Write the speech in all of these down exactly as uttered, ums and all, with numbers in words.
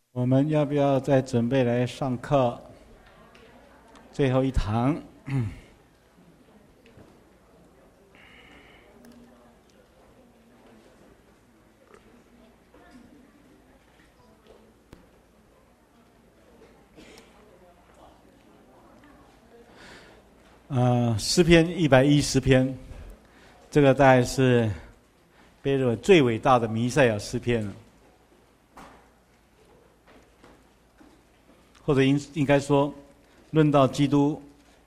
我们要不要再准备来上课？最后一堂。呃，诗篇一百一十篇，这个大概是被认为最伟大的弥赛亚诗篇了，或者应应该说，论到基督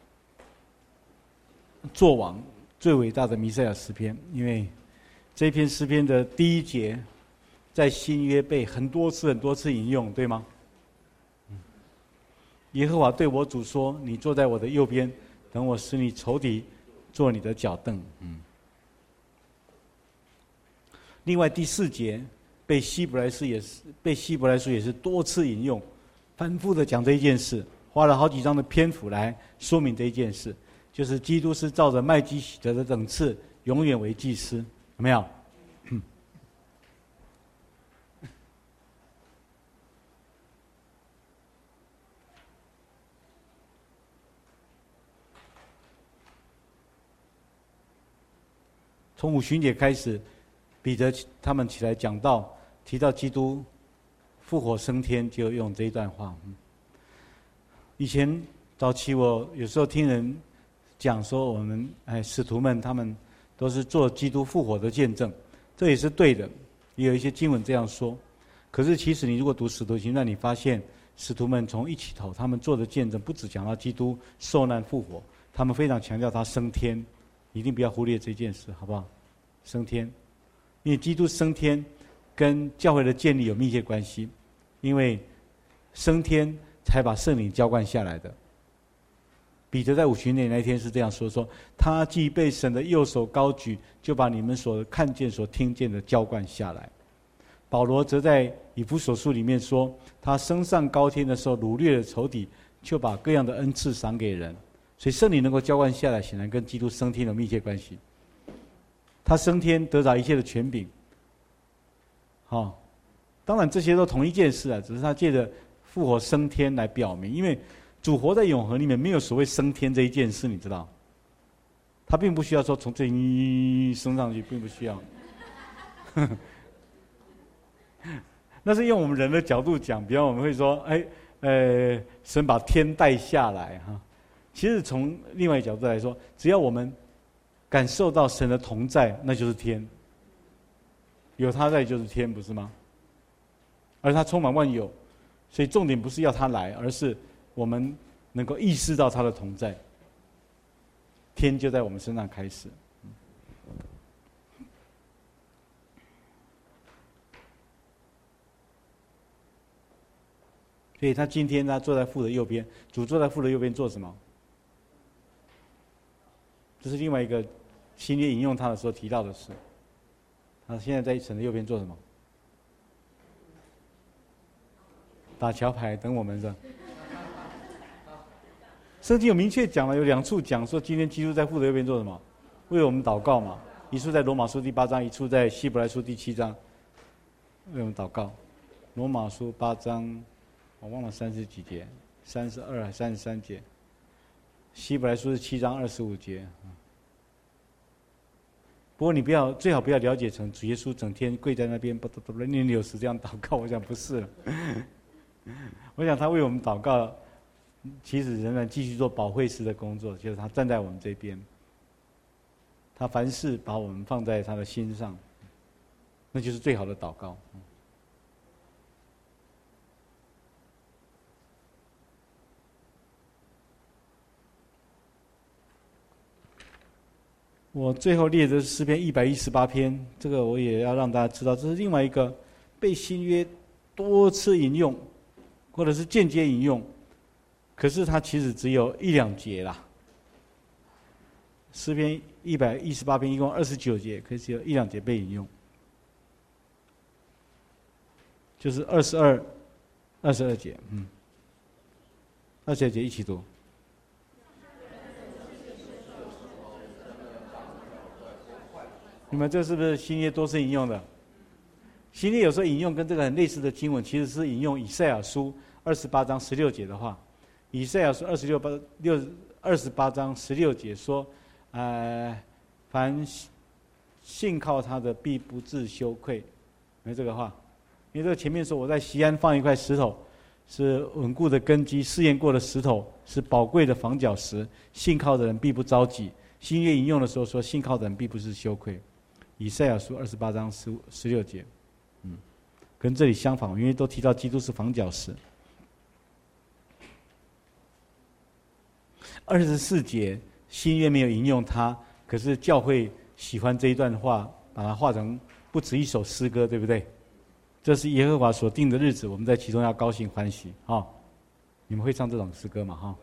作王最伟大的弥赛亚诗篇，因为这篇诗篇的第一节，在新约被很多次很多次引用，对吗？耶和华对我主说：“你坐在我的右边，等我使你仇敌做你的脚凳。”嗯。另外第四节被希伯来书也是被希伯来书也是多次引用，反复的讲这一件事，花了好几章的篇幅来说明这一件事，就是基督是照着麦基洗德的等次，永远为祭司，有没有？从五旬节开始，彼得他们起来讲道，提到基督复活升天，就用这一段话。以前早期我有时候听人讲说，我们哎使徒们他们都是做基督复活的见证，这也是对的，也有一些经文这样说。可是其实你如果读使徒行传，你发现使徒们从一起头，他们做的见证不只讲到基督受难复活，他们非常强调他升天，一定不要忽略这件事，好不好？升天，因为基督升天跟教会的建立有密切关系，因为升天才把圣灵浇灌下来的。彼得在五旬节那一天是这样说：说他既被神的右手高举，就把你们所看见、所听见的浇灌下来。保罗则在以弗所书里面说，他升上高天的时候，掳掠了仇敌，就把各样的恩赐赏给人。所以圣灵能够浇灌下来，显然跟基督升天有密切关系。他升天得着一切的权柄，好、哦，当然这些都同一件事啊，只是他借着复活升天来表明，因为主活在永恒里面，没有所谓升天这一件事，你知道？他并不需要说从这里升上去，并不需要。那是用我们人的角度讲，比方我们会说，哎，呃，神把天带下来哈。其实从另外一个角度来说，只要我们感受到神的同在，那就是天。有他在就是天，不是吗？而他充满万有，所以重点不是要他来，而是我们能够意识到他的同在，天就在我们身上开始。所以他今天他坐在父的右边，主坐在父的右边做什么？这是另外一个新约引用他的时候提到的事。他现在在神的右边做什么？打桥牌等我们是吧？圣经有明确讲了，有两处讲说今天基督在父的右边做什么？为我们祷告嘛。一处在罗马书第八章，一处在希伯来书第七章，为我们祷告。罗马书八章，我忘了三十几节，三十二还是三十三节？希伯来书是七章二十五节。不过你不要，最好不要了解成主耶稣整天跪在那边不不不念六十这样祷告，我想不是了。我想他为我们祷告，其实仍然继续做保惠师的工作，就是他站在我们这边，他凡事把我们放在他的心上，那就是最好的祷告。我最后列的是诗篇一百一十八篇，这个我也要让大家知道，这是另外一个被新约多次引用，或者是间接引用，可是它其实只有一两节啦。诗篇一百一十八篇一共二十九节，可是只有一两节被引用，就是二十二、二十二节，嗯，二十二节一起读。你们这是不是新约多次引用的？ 新约有时候引用跟这个很类似的经文，其实是引用以赛亚书二十八章十六节的话。以赛亚书二十六八六二十八章十六节说：“呃，凡信靠他的，必不致羞愧。”没这个话，因为这个前面说我在西安放一块石头，是稳固的根基，试验过的石头，是宝贵的房角石。信靠的人必不着急。新约引用的时候说：“信靠的人必不是羞愧。”以赛亚书二十八章十十六节，嗯，跟这里相反，因为都提到基督是房角石。二十四节新约没有引用它，可是教会喜欢这一段话，把它画成不止一首诗歌，对不对？这是耶和华所定的日子，我们在其中要高兴欢喜啊、哦！你们会唱这种诗歌吗？哈、哦。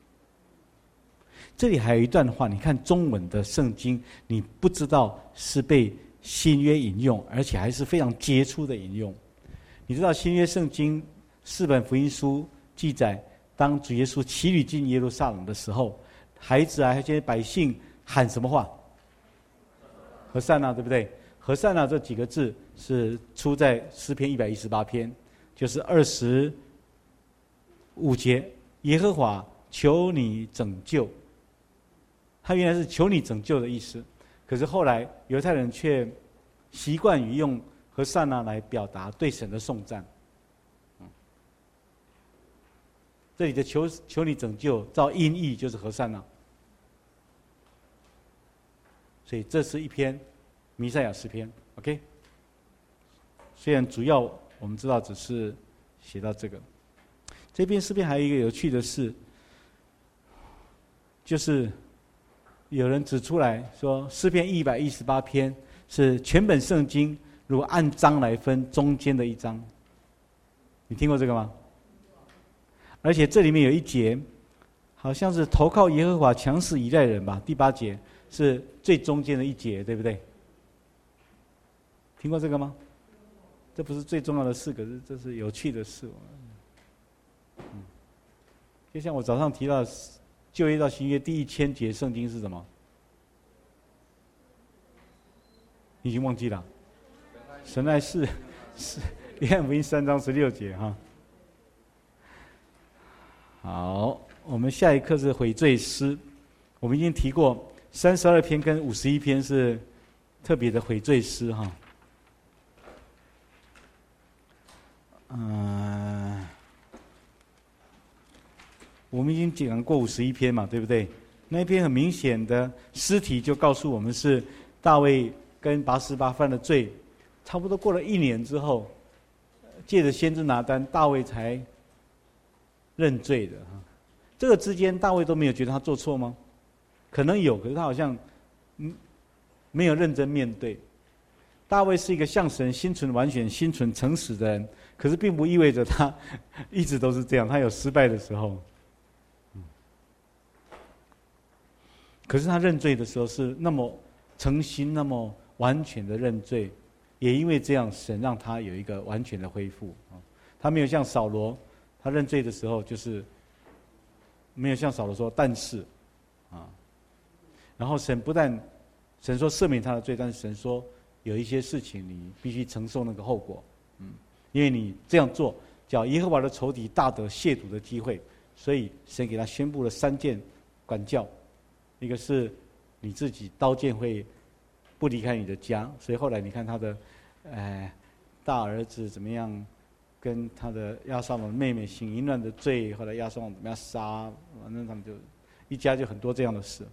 这里还有一段话，你看中文的圣经，你不知道是被新约引用，而且还是非常杰出的引用。你知道新约圣经四本福音书记载，当主耶稣骑驴进耶路撒冷的时候，孩子啊，这些百姓喊什么话？和散那，对不对？和散那这几个字是出在诗篇一百一十八篇，就是二十五节，耶和华求你拯救。他原来是求你拯救的意思，可是后来犹太人却习惯于用和散那来表达对神的颂赞。这里的求求你拯救，照音译就是和散那，所以这是一篇弥赛亚诗篇 ，OK。虽然主要我们知道只是写到这个，这篇诗篇还有一个有趣的事，就是有人指出来说，诗篇一百一十八篇是全本圣经如果按章来分中间的一章。你听过这个吗？而且这里面有一节，好像是投靠耶和华强势依赖人吧，第八节是最中间的一节，对不对？听过这个吗？这不是最重要的事，可是这是有趣的事。嗯，就像我早上提到旧约到新约第一千节圣经是什么？已经忘记了。神爱世是约翰福音三章十六节哈。好，我们下一课是悔罪诗。我们已经提过三十二篇跟五十一篇是特别的悔罪诗哈。嗯，我们已经讲过五十一篇嘛，对不对？那篇很明显的诗题就告诉我们是大卫跟拔示巴犯了罪，差不多过了一年之后，借着先知拿单，大卫才认罪的哈。这个之间大卫都没有觉得他做错吗？可能有，可是他好像嗯没有认真面对。大卫是一个向神心存完全、心存诚实的人，可是并不意味着他一直都是这样，他有失败的时候。可是他认罪的时候是那么诚心、那么完全的认罪，也因为这样，神让他有一个完全的恢复。他没有像扫罗，他认罪的时候就是没有像扫罗说，但是啊，然后神不但神说赦免他的罪，但是神说有一些事情你必须承受那个后果，嗯，因为你这样做，叫耶和华的仇敌大得亵渎的机会，所以神给他宣布了三件管教，一个是你自己刀剑会不离开你的家，所以后来你看他的，呃，大儿子怎么样，跟他的押沙龙的妹妹行淫乱的罪，后来押沙龙怎么样杀，反正他们就一家就很多这样的事。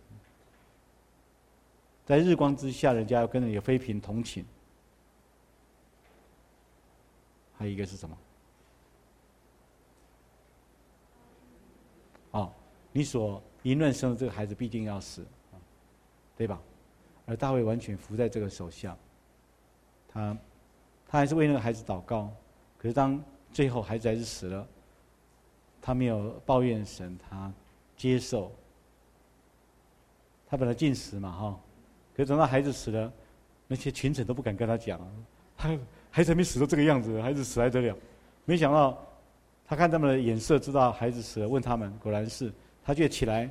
在日光之下，人家要跟人有妃嫔同寝。还有一个是什么？哦，你所淫乱生的这个孩子必定要死，对吧？而大卫完全服在这个手下，他他还是为那个孩子祷告，可是当最后孩子还是死了，他没有抱怨神，他接受。他本来禁食嘛，哈。可是等到孩子死了，那些群臣都不敢跟他讲，他孩子还没死到这个样子，孩子死还得了？没想到，他看他们的眼色，知道孩子死了，问他们，果然是，他就起来，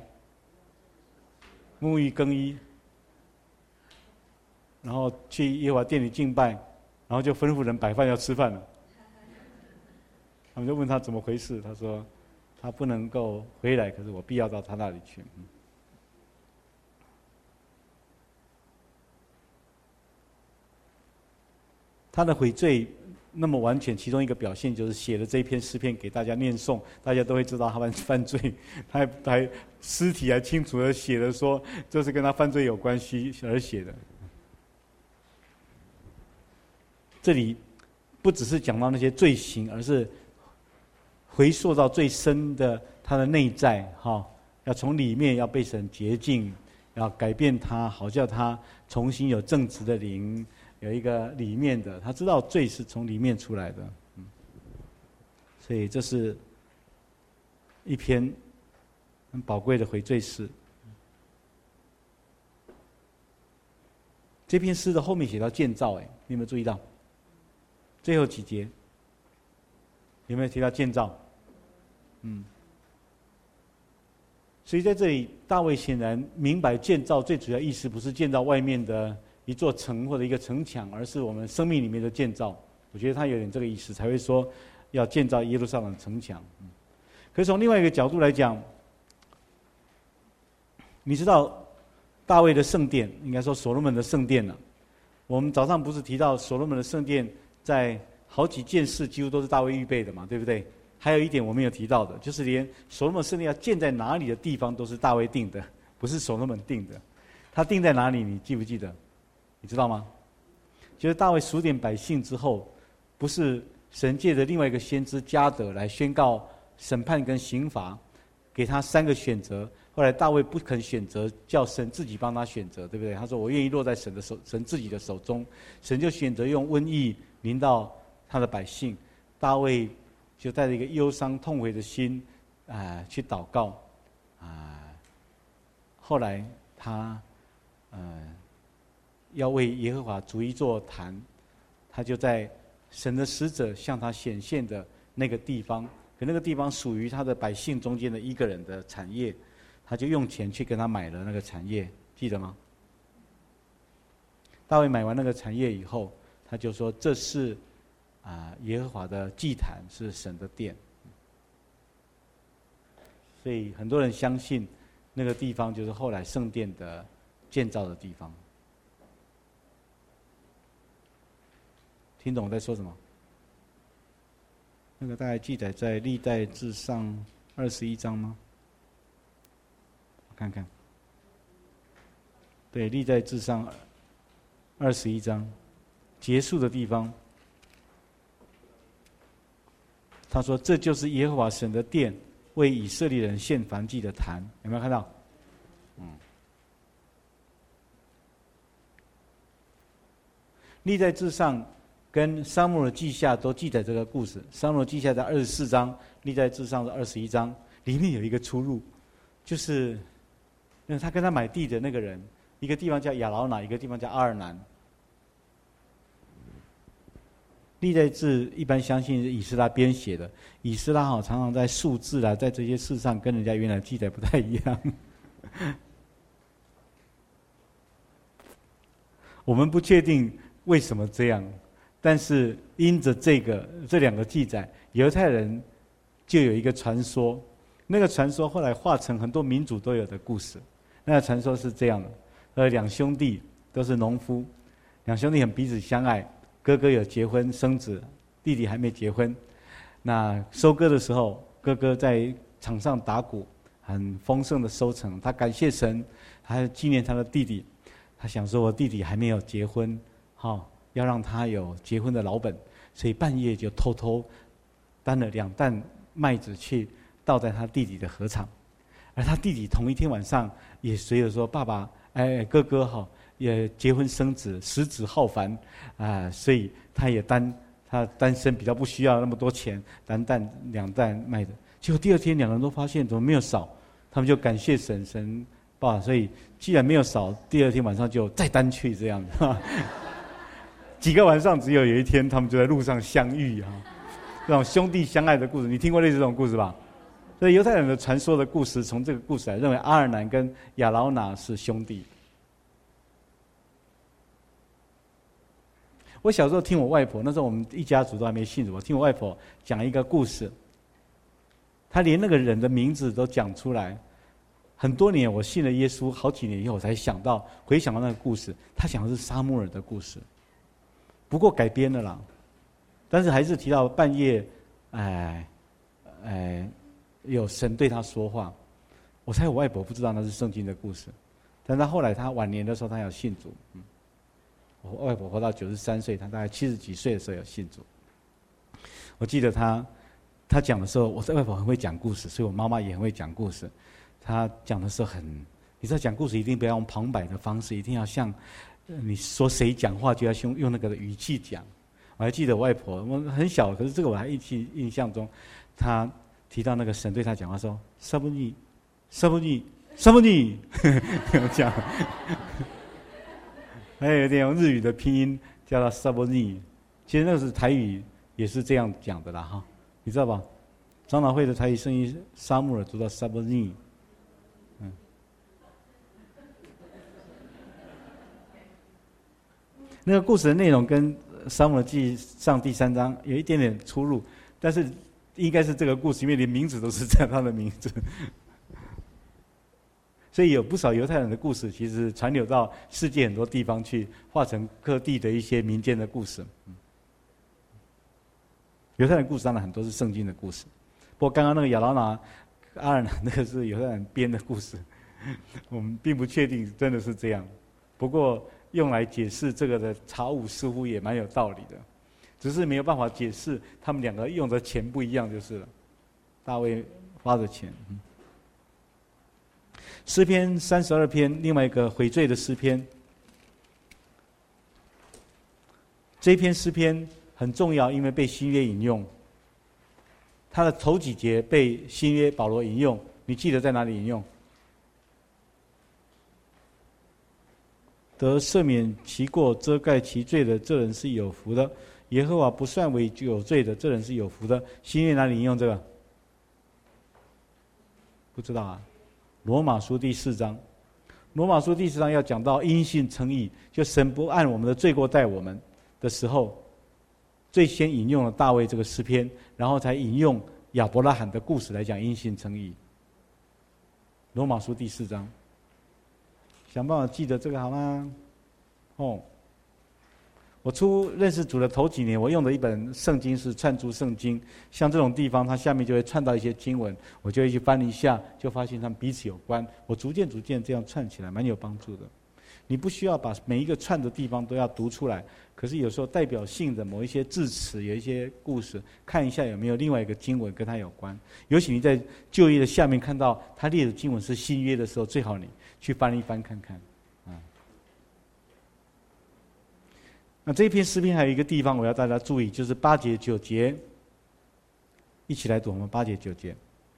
沐浴更衣，然后去耶和华殿里敬拜， 然后就吩咐人摆饭要吃饭了。他们就问他怎么回事，他说他不能够回来，可是我必要到他那里去。嗯他的悔罪那么完全，其中一个表现就是写了这一篇诗篇给大家念诵，大家都会知道他犯犯罪，他还还尸体还清楚的写了说这是跟他犯罪有关系而写的。这里不只是讲到那些罪行，而是回溯到最深的他的内在，哈，要从里面要被神洁净，要改变他，好叫他重新有正直的灵。有一个里面的，他知道罪是从里面出来的，嗯，所以这是一篇很宝贵的悔罪诗。这篇诗的后面写到建造，哎，你有没有注意到？最后几节有没有提到建造？嗯，所以在这里，大卫显然明白建造最主要意思不是建造外面的一座城或者一个城墙，而是我们生命里面的建造。我觉得他有点这个意思，才会说要建造耶路撒冷城墙。嗯，可是从另外一个角度来讲，你知道大卫的圣殿，应该说所罗门的圣殿了。我们早上不是提到所罗门的圣殿，在好几件事几乎都是大卫预备的嘛，对不对？还有一点我没有提到的，就是连所罗门圣殿要建在哪里的地方，都是大卫定的，不是所罗门定的。他定在哪里？你记不记得？你知道吗？就是大卫数点百姓之后，不是神借着另外一个先知迦得来宣告审判跟刑罚，给他三个选择。后来大卫不肯选择，叫神自己帮他选择，对不对？他说我愿意落在神的手，神自己的手中。神就选择用瘟疫临到他的百姓，大卫就带着一个忧伤痛悔的心啊、呃、去祷告啊、呃。后来他呃。要为耶和华筑一座坛，他就在神的使者向他显现的那个地方，可那个地方属于他的百姓中间的一个人的产业，他就用钱去跟他买了那个产业，记得吗？大卫买完那个产业以后，他就说这是啊、呃、耶和华的祭坛，是神的殿。所以很多人相信那个地方就是后来圣殿的建造的地方。听懂我在说什么？那个大概记载在历代志上二十一章吗？我看看。对，历代志上二十一章结束的地方，他说：“这就是耶和华神的殿，为以色列人献燔祭的坛。”有没有看到？嗯。历代志上跟撒母耳记下都记载这个故事。撒母耳记下在二十四章，历代志上是二十一章，里面有一个出入，就是因为他跟他买地的那个人，一个地方叫亚劳拿，一个地方叫阿尔南。历代志一般相信是以斯拉编写的，以斯拉好常常在数字啦，在这些事上跟人家原来记载不太一样。我们不确定为什么这样，但是因着这个这两个记载，犹太人就有一个传说，那个传说后来化成很多民族都有的故事。那个传说是这样的：呃，两兄弟都是农夫，两兄弟很彼此相爱，哥哥有结婚生子，弟弟还没结婚。那收割的时候，哥哥在场上打鼓，很丰盛的收成，他感谢神，还纪念他的弟弟。他想说，我弟弟还没有结婚，好、哦，要让他有结婚的老本，所以半夜就偷偷担了两担麦子去倒在他弟弟的禾场。而他弟弟同一天晚上也随着说：“爸爸，哎，哥哥哈、哦，也结婚生子，食指浩繁啊、呃，所以他也单他单身比较不需要那么多钱，单担两担麦子。结果第二天两个人都发现怎么没有少，他们就感谢神神。”爸，所以既然没有少，第二天晚上就再单去这样子。几个晚上只有有一天，他们就在路上相遇啊，这种兄弟相爱的故事，你听过类似这种故事吧？所以犹太人的传说的故事，从这个故事来认为阿尔南跟亚劳拿是兄弟。 我小时候听我外婆，那时候我们一家族都还没信主，我听我外婆讲一个故事，她连那个人的名字都讲出来。很多年，我信了耶稣，好几年以后我才想到，回想到那个故事，他讲的是撒母耳的故事，不过改编了啦，但是还是提到半夜，哎，哎，有神对他说话。我猜我外婆不知道那是圣经的故事，但他后来他晚年的时候，他有信主。嗯，我外婆活到九十三岁，她大概七十几岁的时候有信主。我记得他他讲的时候，我的外婆很会讲故事，所以我妈妈也很会讲故事。他讲的时候很，你知道讲故事一定不要用旁白的方式，一定要像你说谁讲话就要用用那个语气讲。我还记得我外婆，我很小，可是这个我还印记印象中，他提到那个神对他讲话说：“撒布尼，撒布尼，撒布尼。”这样，还有点用日语的拼音叫他撒布尼，其实那是台语也是这样讲的啦哈，你知道吧？长老会的台语圣音撒母耳读到撒布尼。嗯，那个故事的内容跟《撒母耳记上》第三章有一点点出入，但是应该是这个故事，因为连名字都是这样他的名字，所以有不少犹太人的故事，其实传流到世界很多地方去，化成各地的一些民间的故事。犹太人故事当然很多是圣经的故事，不过刚刚那个亚劳拿阿尔南那个是犹太人编的故事，我们并不确定真的是这样。不过用来解释这个的查物似乎也蛮有道理的，只是没有办法解释他们两个用的钱不一样就是了。大卫花的钱。嗯，诗篇三十二篇，另外一个悔罪的诗篇。这一篇诗篇很重要，因为被新约引用。它的头几节被新约保罗引用，你记得在哪里引用？得赦免其过、遮盖其罪的，这人是有福的；耶和华不算为有罪的，这人是有福的。新约哪里引用这个？不知道啊。罗马书第四章，罗马书第四章要讲到因信称义，就神不按我们的罪过待我们的时候，最先引用了大卫这个诗篇，然后才引用亚伯拉罕的故事来讲因信称义。罗马书第四章，想办法记得这个好吗？哦，我初认识主的头几年，我用的一本圣经是串珠圣经，像这种地方，它下面就会串到一些经文，我就会去翻一下，就发现它们彼此有关。我逐渐逐渐这样串起来，蛮有帮助的。你不需要把每一个串的地方都要读出来，可是有时候代表性的某一些字词，有一些故事，看一下有没有另外一个经文跟它有关。尤其你在旧约的下面看到它列的经文是新约的时候，最好你去翻一翻看看。啊，那这一篇诗篇还有一个地方我要大家注意，就是八节九节，一起来读我们八节九节。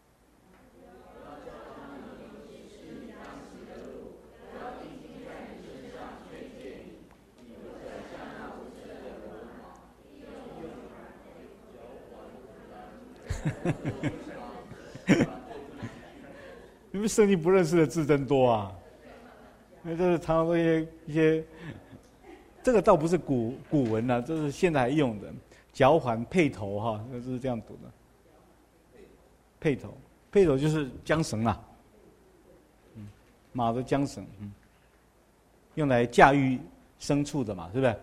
你们圣经不认识的字真多啊！那这是常常说一些一些，这个倒不是古古文啊，这是现在还用的。脚环辔头哈，就是这样读的。辔头，辔头就是缰绳啦，嗯，马的缰绳，嗯，用来驾驭牲畜的嘛，是不是？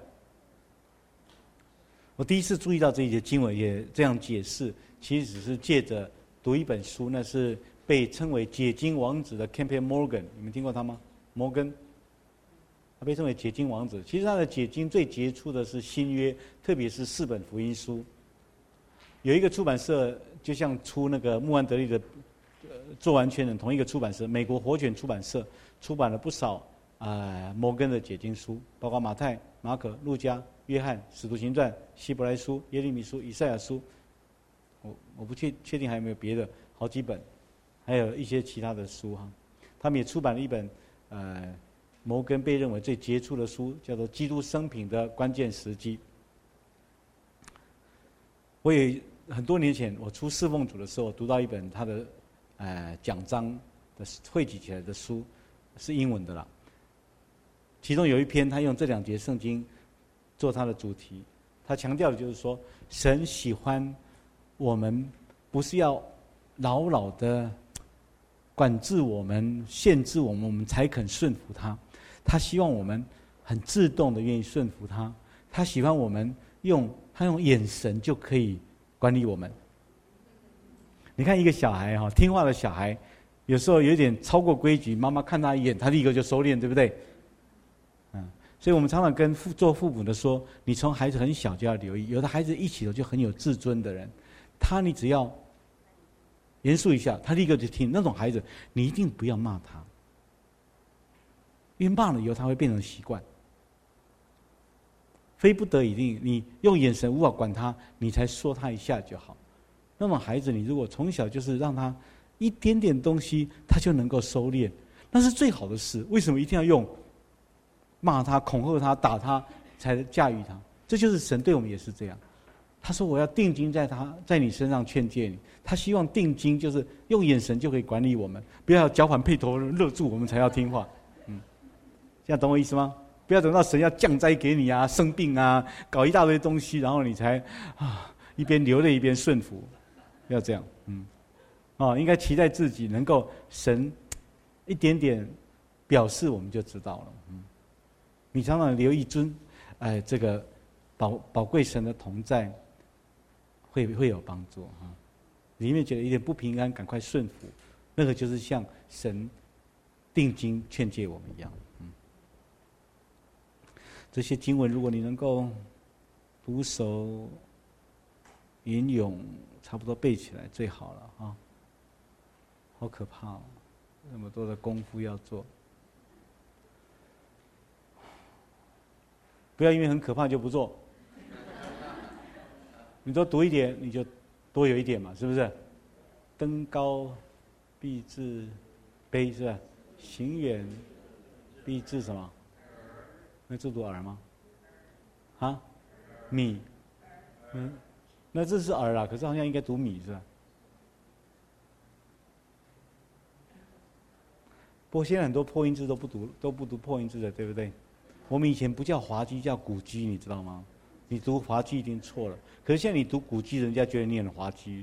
我第一次注意到这一节经文，也这样解释，其实只是借着读一本书，那是被称为解经王子的 Campbell Morgan， 你们听过他吗？摩根，他被称为解经王子。其实他的解经最杰出的是新约，特别是四本福音书。有一个出版社，就像出那个穆安德利的呃做完全人同一个出版社，美国活泉出版社出版了不少啊、呃、摩根的解经书，包括马太、马可、路加、约翰、使徒行传、希伯来书、耶利米书、以赛亚书。我我不确确定还有没有别的好几本，还有一些其他的书哈。他们也出版了一本呃摩根被认为最杰出的书，叫做《基督生平的关键时机》。我也很多年前我出侍奉组的时候，读到一本他的呃讲章的汇集起来的书，是英文的啦。其中有一篇，他用这两节圣经做他的主题。他强调的就是说，神喜欢我们，不是要牢牢的管制我们、限制我们，我们才肯顺服他。他希望我们很自动的愿意顺服他。他喜欢我们用他用眼神就可以管理我们。你看一个小孩哈，听话的小孩，有时候有点超过规矩，妈妈看他一眼，他立刻就收敛，对不对？嗯，所以我们常常跟父做父母的说，你从孩子很小就要留意，有的孩子一起头就很有自尊的人，他你只要严肃一下，他立刻就听。那种孩子，你一定不要骂他，因为骂了以后他会变成习惯。非不得已定，你用眼神无法管他，你才说他一下就好。那种孩子，你如果从小就是让他一点点东西，他就能够收敛，那是最好的事。为什么一定要用骂他、恐吓他、打他才驾驭他？这就是神对我们也是这样。他说：“我要定睛在他，在你身上劝诫你。”他希望定睛就是用眼神就可以管理我们，不要脚反配头勒住我们才要听话。嗯，这样懂我意思吗？不要等到神要降灾给你啊，生病啊，搞一大堆东西，然后你才啊一边流泪一边顺服，不要这样。嗯，哦，应该期待自己能够神一点点表示，我们就知道了。嗯，你常常留意尊，哎，这个宝宝贵神的同在，会会有帮助哈。里面觉得有点不平安，赶快顺服，那个就是像神定睛劝诫我们一样。这些经文，如果你能够读熟、吟咏，差不多背起来最好了啊！好可怕哦，那么多的功夫要做，不要因为很可怕就不做。你多读一点，你就多有一点嘛，是不是？登高必自卑，是吧？行远必自什么？那这读耳吗？啊，米，嗯，那这是耳啦，可是好像应该读米是吧？不过现在很多破音字都不读，都不读破音字的，对不对？我们以前不叫滑稽，叫古稽，你知道吗？你读滑稽一定错了，可是现在你读古稽，人家觉得你很滑稽。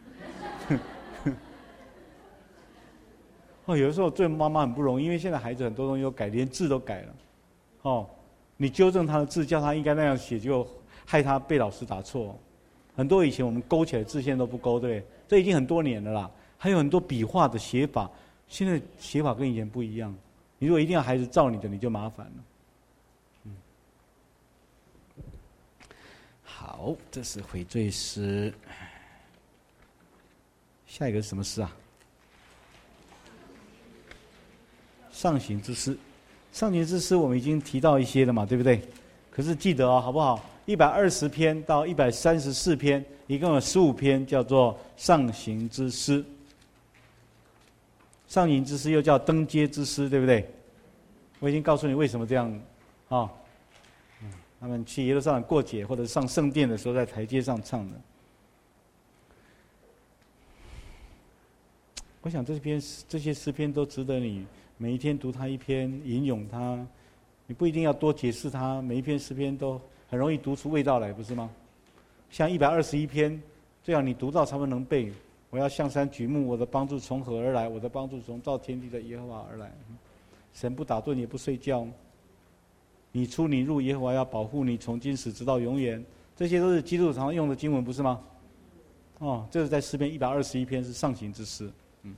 哦，有的时候做妈妈很不容易，因为现在孩子很多东西都改，连字都改了。哦，你纠正他的字，叫他应该那样写，就害他被老师打错。很多以前我们勾起来字现在都不勾，对不对？这已经很多年了啦。还有很多笔画的写法，现在写法跟以前不一样。你如果一定要孩子照你的，你就麻烦了。嗯，好，这是悔罪诗。下一个是什么诗啊？上行之诗。上行之诗我们已经提到一些了嘛，对不对？可是记得哦，好不好？一百二十篇到一百三十四篇，一共有十五篇，叫做上行之诗。上行之诗又叫登阶之诗，对不对？我已经告诉你为什么这样啊、哦嗯。他们去耶路撒冷过节或者上圣殿的时候，在台阶上唱的。我想这篇这些诗篇都值得你每一天读它一篇，吟咏它。你不一定要多解释它，每一篇诗篇都很容易读出味道来，不是吗？像一百二十一篇，最好你读到差不多能背。我要向山举目，我的帮助从何而来？我的帮助从造天地的耶和华而来。神不打盹也不睡觉，你出你入，耶和华要保护你，从今时直到永远。这些都是基督徒常用的经文，不是吗？哦，这是在诗篇一百二十一篇是上行之诗。嗯，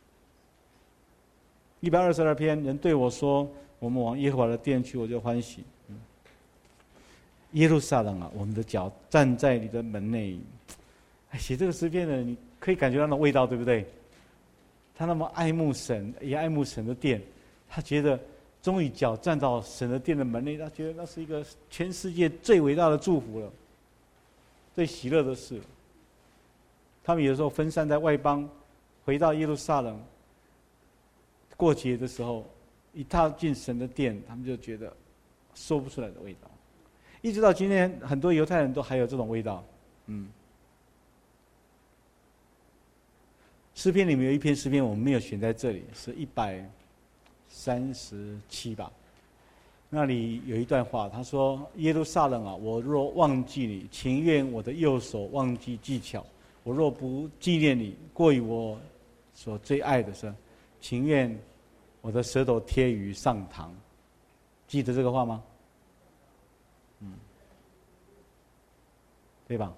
一百二十二篇，人对我说：“我们往耶和华的殿去，我就欢喜。”嗯，耶路撒冷啊，我们的脚站在你的门内。哎，写这个诗篇的人，你可以感觉到那味道，对不对？他那么爱慕神，也爱慕神的殿，他觉得终于脚站到神的殿的门内，他觉得那是一个全世界最伟大的祝福了，最喜乐的事。他们有时候分散在外邦，回到耶路撒冷过节的时候，一踏进神的殿，他们就觉得说不出来的味道。一直到今天，很多犹太人都还有这种味道。嗯。诗篇里面有一篇诗篇，我们没有选在这里，是一百三十七吧。 那里有一段话，他说：“耶路撒冷啊，我若忘记你，情愿我的右手忘记技巧；我若不纪念你，过于我所最爱的事，情愿我的舌头贴于上膛。”记得这个话吗？嗯，对吧？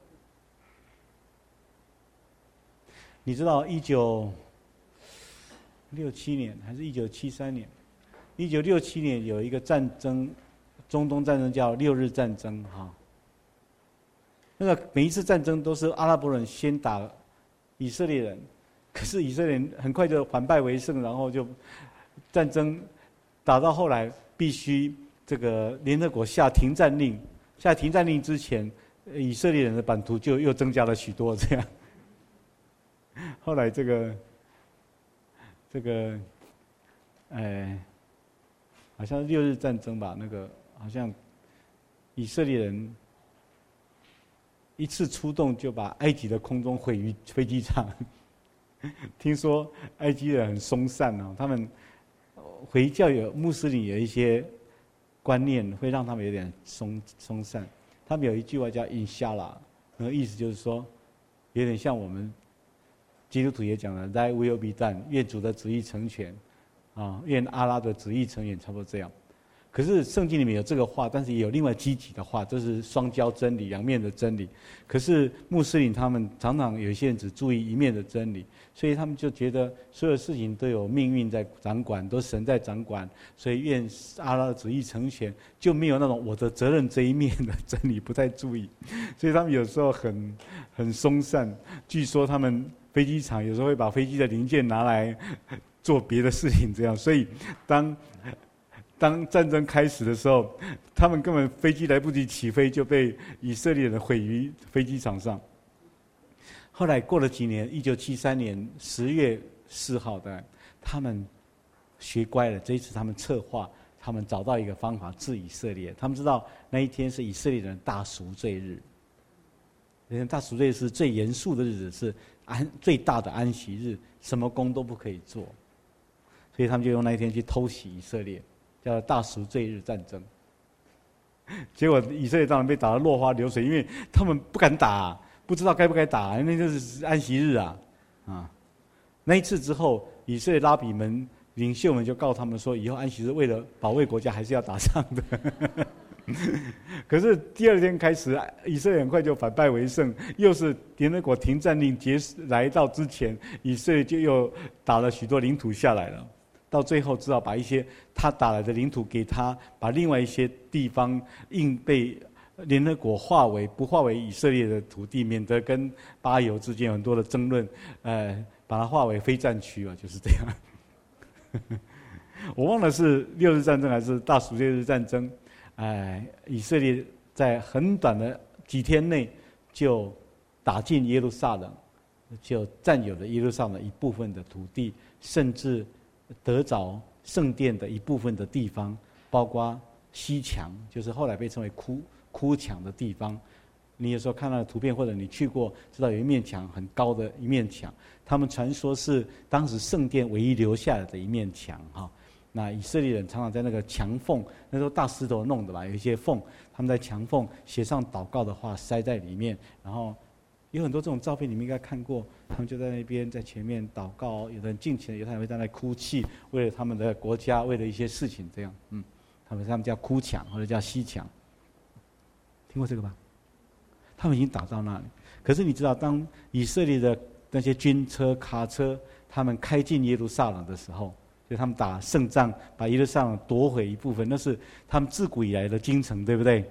你知道一九六七年还是一九七三年？一九六七年有一个战争，中东战争叫六日战争哈。那个每一次战争都是阿拉伯人先打以色列人，可是以色列人很快就反败为胜，然后就战争打到后来必须这个联合国下停战令，下停战令之前，以色列人的版图就又增加了许多这样。后来这个这个，哎，好像六日战争吧，那个好像以色列人一次出动就把埃及的空中毁于飞机场。听说埃及人很松散哦，他们回教有穆斯林有一些观念会让他们有点松松散。他们有一句话叫“印夏拉”，那个意思就是说，有点像我们基督徒也讲了 “Thy will be done”， 愿主的旨意成全，啊，愿阿拉的旨意成全，差不多这样。可是圣经里面有这个话，但是也有另外积极的话，这是双交真理，两面的真理。可是穆斯林他们常常有一些人只注意一面的真理，所以他们就觉得所有事情都有命运在掌管，都神在掌管，所以愿阿拉的旨意成全，就没有那种我的责任这一面的真理不太注意，所以他们有时候很很松散。据说他们飞机场有时候会把飞机的零件拿来做别的事情，这样。所以当当战争开始的时候，他们根本飞机来不及起飞，就被以色列人毁于飞机场上。后来过了几年，一九七三年十月四号的，他们学乖了。这一次他们策划，他们找到一个方法治以色列。他们知道那一天是以色列人大赎罪日，那天大赎罪日是最严肃的日子，是安最大的安息日，什么工都不可以做，所以他们就用那一天去偷袭以色列。叫大赎罪日战争，结果以色列当然被打得落花流水，因为他们不敢打，不知道该不该打，因为那就是安息日啊，啊！那一次之后，以色列拉比们、领袖们就告他们说，以后安息日为了保卫国家，还是要打仗的。可是第二天开始，以色列很快就反败为胜，又是联合国停战令结来到之前，以色列就又打了许多领土下来了。到最后只好把一些他打来的领土给他，把另外一些地方硬被联合国划为不划为以色列的土地，免得跟巴犹之间有很多的争论，呃，把它划为非战区啊，就是这样。我忘了是六日战争还是大赎罪日战争，哎、呃，以色列在很短的几天内就打进耶路撒冷，就占有了耶路撒冷一部分的土地，甚至得着圣殿的一部分的地方，包括西墙，就是后来被称为哭哭墙的地方。你有时候看到的图片，或者你去过，知道有一面墙很高的一面墙，他们传说是当时圣殿唯一留下来的一面墙哈。那以色列人常常在那个墙缝，那时候大石头弄的吧，有一些缝，他们在墙缝写上祷告的话塞在里面，然后有很多这种照片，你们应该看过。他们就在那边在前面祷告，有的人敬虔，有的人会在那哭泣，为了他们的国家，为了一些事情这样。嗯，他们他们叫哭墙或者叫西墙，听过这个吧？他们已经打到那里，可是你知道，当以色列的那些军车、卡车，他们开进耶路撒冷的时候，就他们打胜仗，把耶路撒冷夺回一部分，那是他们自古以来的京城，对不对？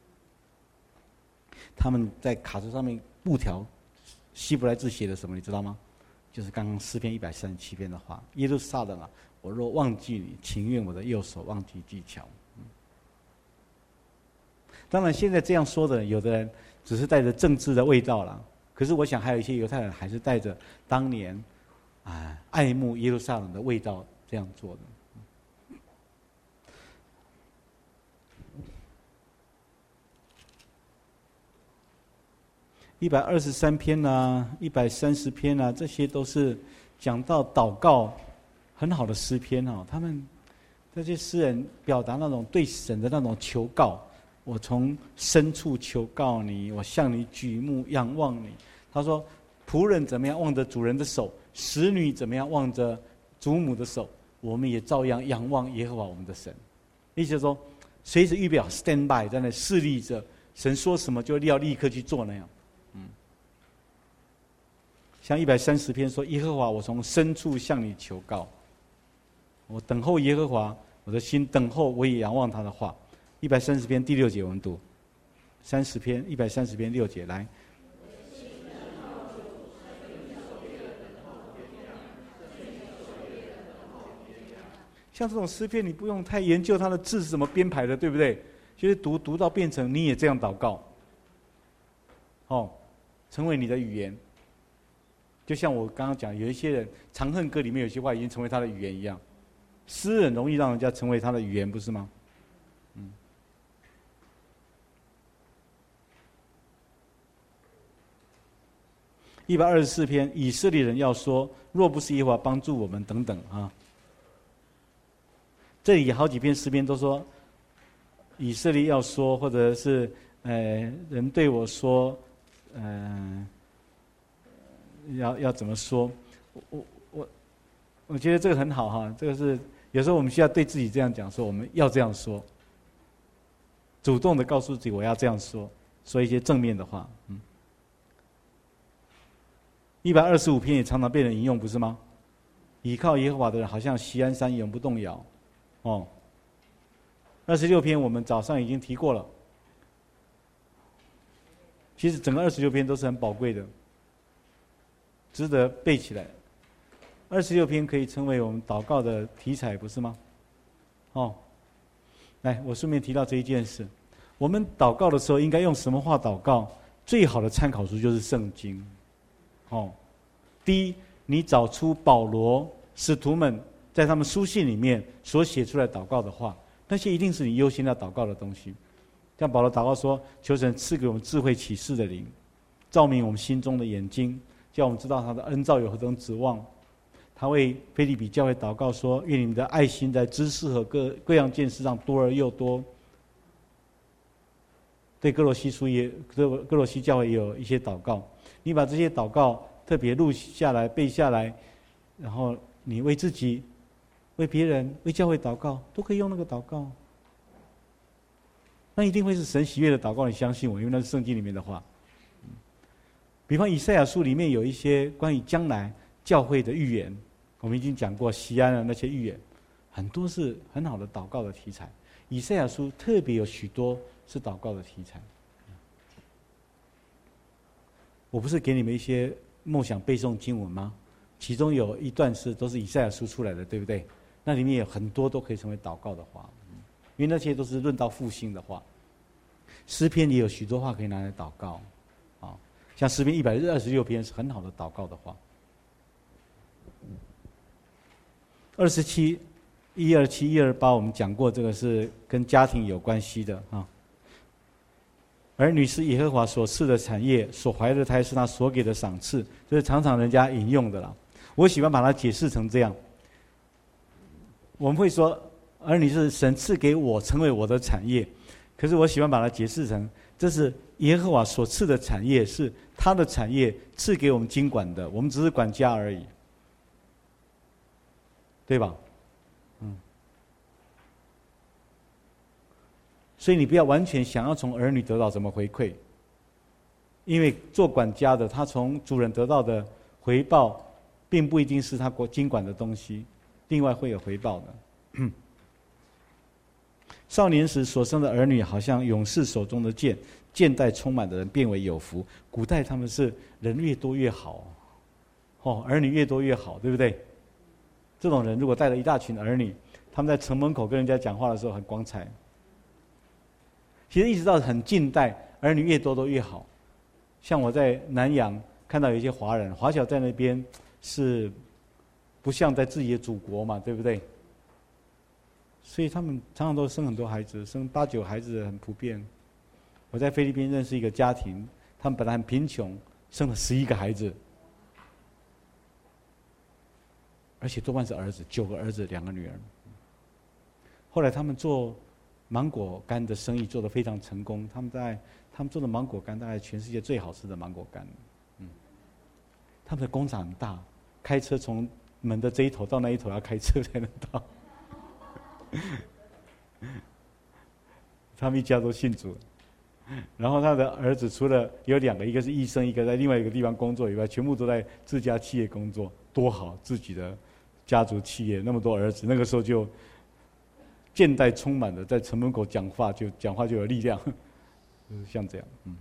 他们在卡车上面布条，希伯来字写的什么？你知道吗？就是刚刚诗篇一百三十七篇的话：“耶路撒冷啊，我若忘记你，情愿我的右手忘记技巧。”嗯，当然，现在这样说的，有的人只是带着政治的味道了。可是，我想还有一些犹太人还是带着当年啊爱慕耶路撒冷的味道这样做的。一百二十三篇啊，一百三十篇啊，这些都是讲到祷告很好的诗篇哦。他们这些诗人表达那种对神的那种求告。我从深处求告你，我向你举目仰望你。他说，仆人怎么样望着主人的手，使女怎么样望着祖母的手，我们也照样仰望耶和华我们的神。意思就是说，随时预备好 stand by， 在那侍立着，神说什么就要立刻去做那样。嗯，像一百三十篇说，耶和华，我从深处向你求告，我等候耶和华，我的心等候，我也仰望他的话。一百三十篇第六节我们读，三十篇一百三十篇六节来。像这种诗篇，你不用太研究它的字是怎么编排的，对不对？就是读读到变成你也这样祷告，哦，成为你的语言。就像我刚刚讲，有一些人《长恨歌》里面有些话已经成为他的语言一样，诗很容易让人家成为他的语言，不是吗？嗯。一百二十四篇，以色列人要说，若不是耶和华帮助我们，等等啊。这里好几篇诗篇都说，以色列要说，或者是呃人对我说，嗯、呃，要要怎么说？我我我觉得这个很好哈，这个是有时候我们需要对自己这样讲，说我们要这样说，主动的告诉自己我要这样说，说一些正面的话，嗯。一百二十五篇也常常被人引用，不是吗？倚靠耶和华的人，好像锡安山永不动摇。哦，二十六篇我们早上已经提过了。其实整个二十六篇都是很宝贵的，值得背起来。二十六篇可以成为我们祷告的题材，不是吗？哦，来，我顺便提到这一件事：我们祷告的时候应该用什么话祷告？最好的参考书就是圣经。哦，第一，你找出保罗、使徒们在他们书信里面所写出来祷告的话，那些一定是你优先要祷告的东西。像保罗祷告说：“求神赐给我们智慧启示的灵，照明我们心中的眼睛，叫我们知道他的恩召有何等指望。”他为腓立比教会祷告说：“愿你们的爱心在知识和各各样见识上多而又多。”对哥罗西书也哥哥罗西教会也有一些祷告。你把这些祷告特别录下来、背下来，然后你为自己、为别人、为教会祷告，都可以用那个祷告。那一定会是神喜悦的祷告，你相信我，因为那是圣经里面的话。比方以赛亚书里面有一些关于将来教会的预言，我们已经讲过西安的那些预言，很多是很好的祷告的题材。以赛亚书特别有许多是祷告的题材。我不是给你们一些梦想背诵经文吗？其中有一段是都是以赛亚书出来的，对不对？那里面有很多都可以成为祷告的话，因为那些都是论到复兴的话。诗篇也有许多话可以拿来祷告，啊，像诗篇一百二十六篇是很好的祷告的话。二十七、一二七、一二八，我们讲过，这个是跟家庭有关系的啊。儿女是耶和华所赐的产业，所怀的胎是他所给的赏赐，这是常常人家引用的啦。我喜欢把它解释成这样：我们会说，儿女是神赐给我，成为我的产业。可是我喜欢把它解释成，这是耶和华所赐的产业，是他的产业赐给我们经管的，我们只是管家而已，对吧？嗯。所以你不要完全想要从儿女得到什么回馈，因为做管家的，他从主人得到的回报，并不一定是他国经管的东西，另外会有回报的。少年时所生的儿女，好像勇士手中的剑，剑带充满的人变为有福。古代他们是人越多越好，哦，儿女越多越好，对不对？这种人如果带了一大群儿女，他们在城门口跟人家讲话的时候很光彩。其实一直到很近代，儿女越多都越好。像我在南洋看到有一些华人，华侨在那边是不像在自己的祖国嘛，对不对？所以他们常常都生很多孩子，生八九孩子很普遍。我在菲律宾认识一个家庭，他们本来很贫穷，生了十一个孩子，而且多半是儿子，九个儿子，两个女儿。 后来他们做芒果干的生意做得非常成功，他们在他们做的芒果干大概全世界最好吃的芒果干。嗯，他们的工厂很大，开车从门的这一头到那一头要开车才能到。他们一家都信主，然后他的儿子除了有两个，一个是医生，一个在另外一个地方工作以外，全部都在自家企业工作，多好！自己的家族企业那么多儿子，那个时候就见代充满了，在城门口讲话就讲话就有力量，就是像这样。嗯，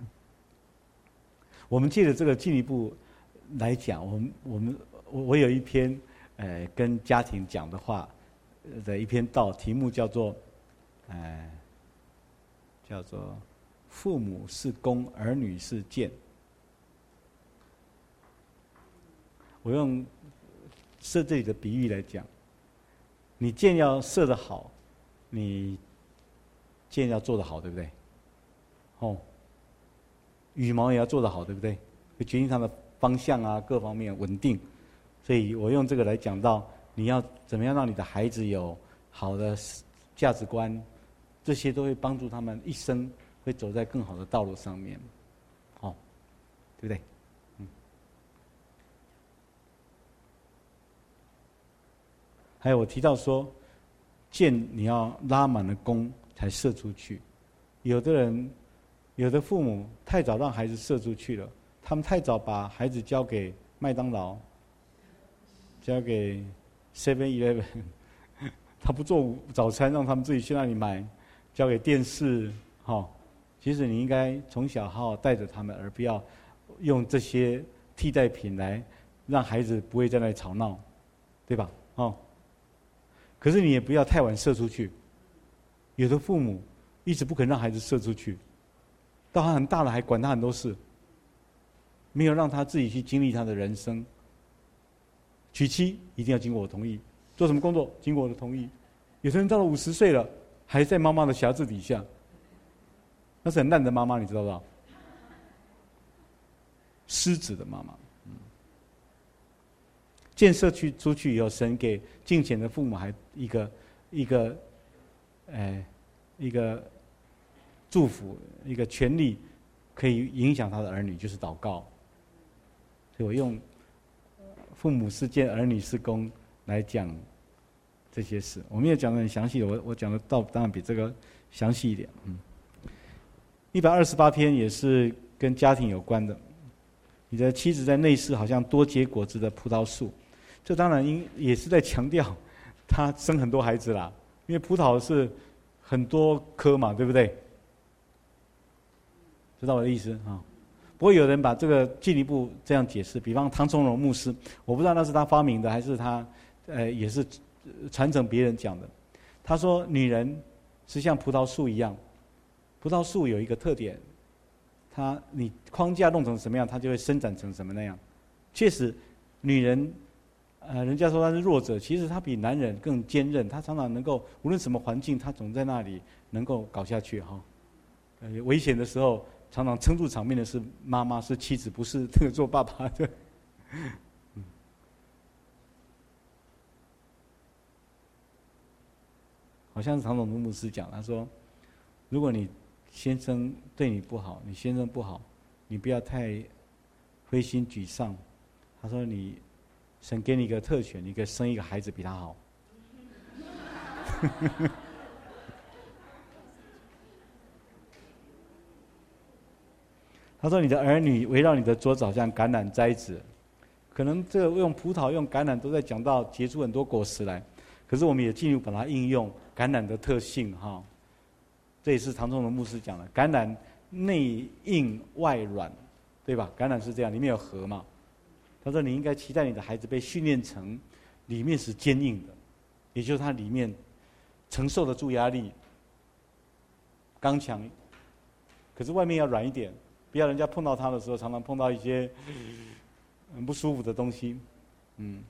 我们借着这个进一步来讲，我们我们我我有一篇呃跟家庭讲的话的一篇道，题目叫做呃。叫做父母是弓，儿女是箭。我用射这里的比喻来讲，你箭要射得好，你箭要做得好，对不对？哦，羽毛也要做得好，对不对？会决定它的方向啊，各方面稳定。所以我用这个来讲到，你要怎么样让你的孩子有好的价值观。这些都会帮助他们一生会走在更好的道路上面，哦，对不对？嗯。还有我提到说，箭你要拉满了弓才射出去。有的人，有的父母太早让孩子射出去了，他们太早把孩子交给麦当劳，交给 seven eleven， 他不做早餐，让他们自己去那里买。交给电视，哈、哦，其实你应该从小好好带着他们，而不要用这些替代品来让孩子不会在那里吵闹，对吧？哦，可是你也不要太晚射出去。有的父母一直不肯让孩子射出去，到他很大了还管他很多事，没有让他自己去经历他的人生。娶妻一定要经过我同意，做什么工作经过我的同意。有的人到了五十岁了。还在妈妈的辖制底下，那是很烂的妈妈，你知道不知道？失子的妈妈。嗯。建设去出去以后，神给敬虔的父母还一个一个，哎，一个祝福，一个权利，可以影响他的儿女，就是祷告。所以我用父母是箭，儿女是弓来讲。这些事我没有讲得很详细的，我我讲的到当然比这个详细一点。嗯，一百二十八篇也是跟家庭有关的。你的妻子在内室好像多结果子的葡萄树，这当然因也是在强调她生很多孩子啦，因为葡萄是很多颗嘛，对不对？知道我的意思啊？不过有人把这个进一步这样解释，比方唐崇荣牧师，我不知道那是他发明的还是他呃也是。传承别人讲的，他说女人是像葡萄树一样，葡萄树有一个特点，它你框架弄成什么样，它就会伸展成什么那样。确实，女人，呃，人家说她是弱者，其实她比男人更坚韧，她常常能够无论什么环境，她总在那里能够搞下去哈。呃，危险的时候，常常撑住场面的是妈妈，是妻子，不是这个做爸爸的。好像是唐总督牧师讲，他说：“如果你先生对你不好，你先生不好，你不要太灰心沮丧。”他说：“你神给你一个特权，你可以生一个孩子比他好。”他说：“你的儿女围绕你的桌子，好像橄榄栽子。”可能这个用葡萄、用橄榄都在讲到结出很多果实来。可是我们也进一步把它应用橄榄的特性哈，这也是唐崇荣牧师讲的，橄榄内硬外软，对吧？橄榄是这样，里面有核嘛。他说你应该期待你的孩子被训练成里面是坚硬的，也就是他里面承受得住压力，刚强，可是外面要软一点，不要人家碰到他的时候常常碰到一些很不舒服的东西，嗯。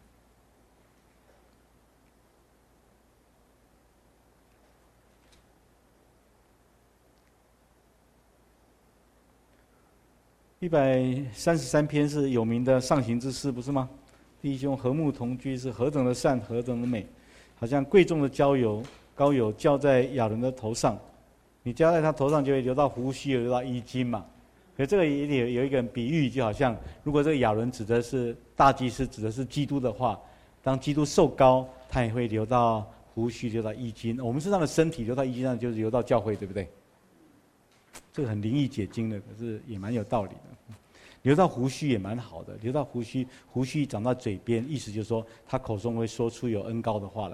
一百三十三篇是有名的上行之诗，不是吗？弟兄和睦同居是何等的善，何等的美，好像贵重的交友， 膏油浇在亚伦的头上，你浇在他头上就会流到胡须，流到衣襟嘛。可这个也有有一个比喻，就好像如果这个亚伦指的是大祭司，指的是基督的话，当基督受膏，他也会流到胡须，流到衣襟。我们身上的身体流到衣襟上，就是流到教会，对不对？这个很灵异解经的，可是也蛮有道理的。流到胡须也蛮好的，流到胡须，胡须长到嘴边，意思就是说他口中会说出有恩膏的话来。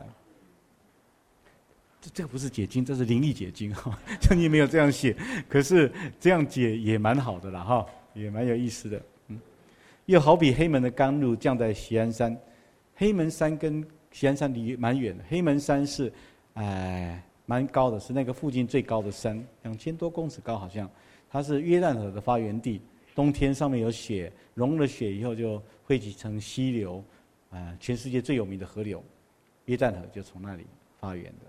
这个不是解经，这是灵异解经哈。这你没有这样写，可是这样解也蛮好的啦哈，也蛮有意思的。嗯，又好比黑门的甘露降在锡安山，黑门山跟锡安山离蛮远的。黑门山是，哎，蛮高的，是那个附近最高的山，两千多公尺高，好像。它是约旦河的发源地，冬天上面有雪，融了雪以后就汇集成溪流，啊、呃，全世界最有名的河流，约旦河就从那里发源的。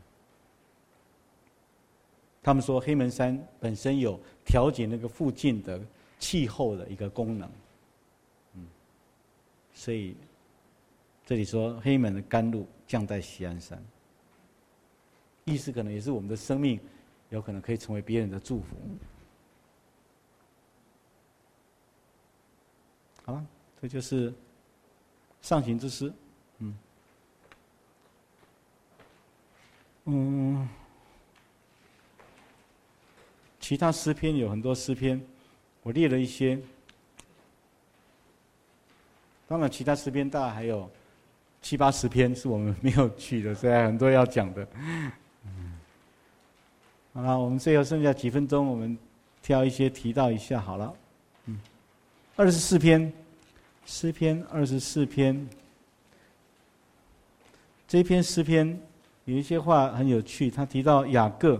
他们说黑门山本身有调节那个附近的气候的一个功能，嗯，所以这里说黑门的甘露降在锡安山，意思可能也是我们的生命有可能可以成为别人的祝福。好了，这就是上行之诗，嗯，嗯。其他诗篇有很多诗篇，我列了一些。当然，其他诗篇大概还有七八十篇是我们没有去的，所以还很多要讲的。嗯，好了，我们最后剩下几分钟，我们挑一些提到一下好了。嗯，二十四篇，诗篇二十四篇，这篇诗篇有一些话很有趣，他提到雅各。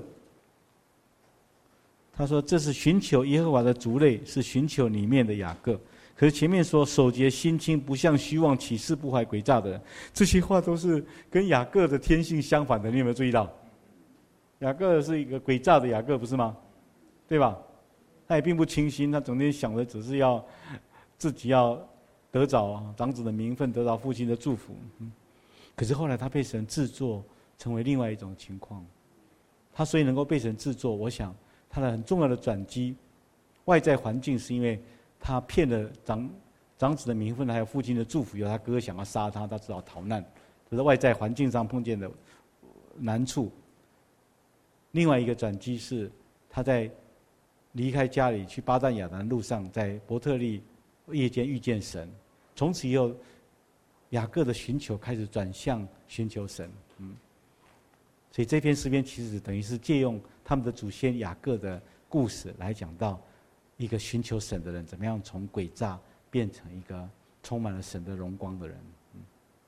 他说：“这是寻求耶和华的族类，是寻求里面的雅各。可是前面说守节心清，不向虚妄起誓，不怀诡诈的人，这些话都是跟雅各的天性相反的。你有没有注意到？雅各是一个诡诈的雅各，不是吗？对吧？他也并不清心，他整天想的只是要自己要得着长子的名分，得到父亲的祝福。嗯，可是后来他被神制作，成为另外一种情况。他所以能够被神制作，我想。”他的很重要的转机，外在环境是因为他骗了长长子的名分，还有父亲的祝福，有他哥哥想要杀他，他只好逃难，这是外在环境上碰见的难处。另外一个转机是他在离开家里去巴旦亚兰路上，在伯特利夜间遇见神，从此以后雅各的寻求开始转向寻求神。嗯，所以这篇诗篇其实等于是借用他们的祖先雅各的故事来讲到一个寻求神的人怎么样从诡诈变成一个充满了神的荣光的人。嗯，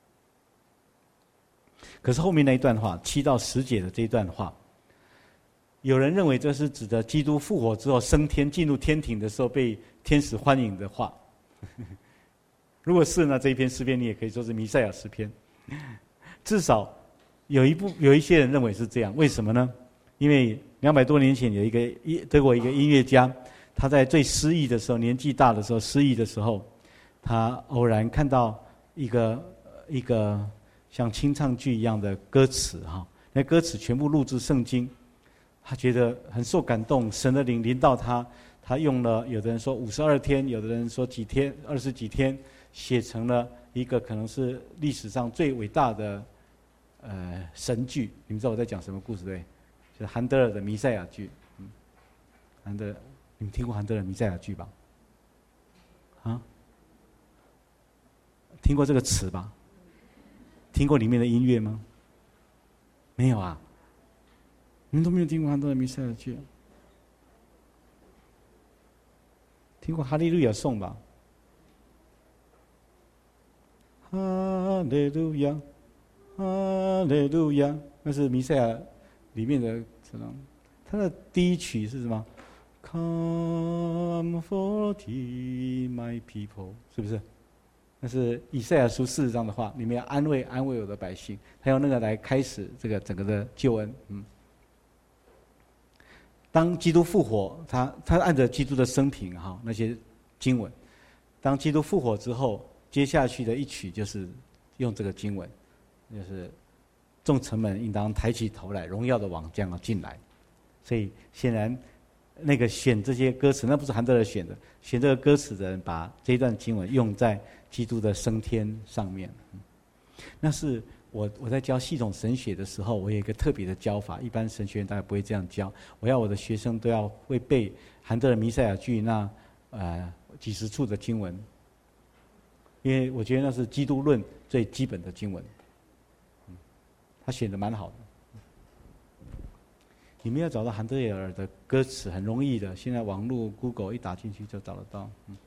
可是后面那一段话七到十节的这一段话，有人认为这是指的基督复活之后升天进入天庭的时候被天使欢迎的话。如果是呢，这一篇诗篇你也可以说是弥赛亚诗篇。至少有一部有一些人认为是这样，为什么呢？因为两百多年前有一个德国一个音乐家，他在最失意的时候，年纪大的时候，失意的时候，他偶然看到一个一个像清唱剧一样的歌词哈，那歌词全部录制圣经，他觉得很受感动，神的灵临到他，他用了有的人说五十二天，有的人说几天，二十几天，写成了一个可能是历史上最伟大的呃神剧。你们知道我在讲什么故事对？就是韩德尔的《弥赛亚剧》。嗯，韩德尔，你们听过韩德尔《弥赛亚剧》吧？啊？听过这个词吧？听过里面的音乐吗？没有啊？你们都没有听过韩德尔《弥赛亚剧》？听过《哈利路亚颂》吧？哈利路亚，哈利路亚，那是弥赛亚里面的什么？它的第一曲是什么 ？Comfort my people， 是不是？那是以赛亚书四十章的话，里面安慰安慰我的百姓，他用那个来开始这个整个的救恩。嗯，当基督复活，他他按着基督的生平哈那些经文，当基督复活之后，接下去的一曲就是用这个经文，就是众臣们应当抬起头来，荣耀的王将要进来。所以显然，那个选这些歌词，那不是韩德尔选的，选这个歌词的人把这一段经文用在基督的升天上面。那是我我在教系统神学的时候，我有一个特别的教法，一般神学院大概不会这样教。我要我的学生都要会背韩德尔弥赛亚剧那呃几十处的经文，因为我觉得那是基督论最基本的经文。嗯，他选的蛮好的。你们要找到韩德尔的歌词很容易的，现在网络 Google 一打进去就找得到。嗯，